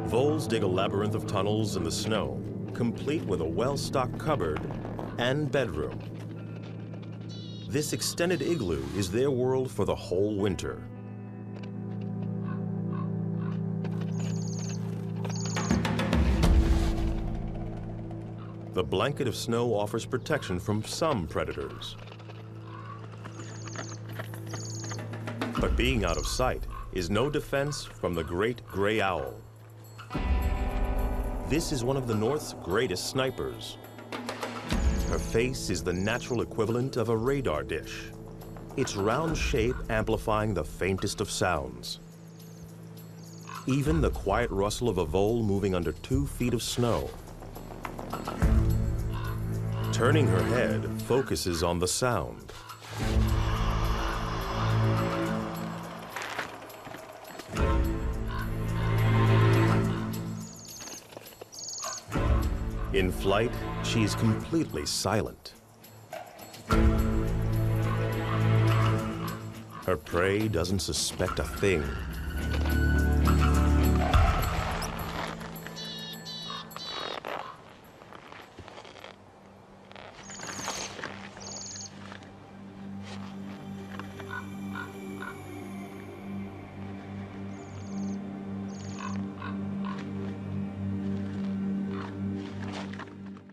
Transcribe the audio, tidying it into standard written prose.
Voles dig a labyrinth of tunnels in the snow, complete with a well-stocked cupboard and bedroom. This extended igloo is their world for the whole winter. The blanket of snow offers protection from some predators. But being out of sight is no defense from the great gray owl. This is one of the North's greatest snipers. Her face is the natural equivalent of a radar dish, its round shape amplifying the faintest of sounds. Even the quiet rustle of a vole moving under 2 feet of snow. Turning her head focuses on the sound. In flight, she is completely silent. Her prey doesn't suspect a thing.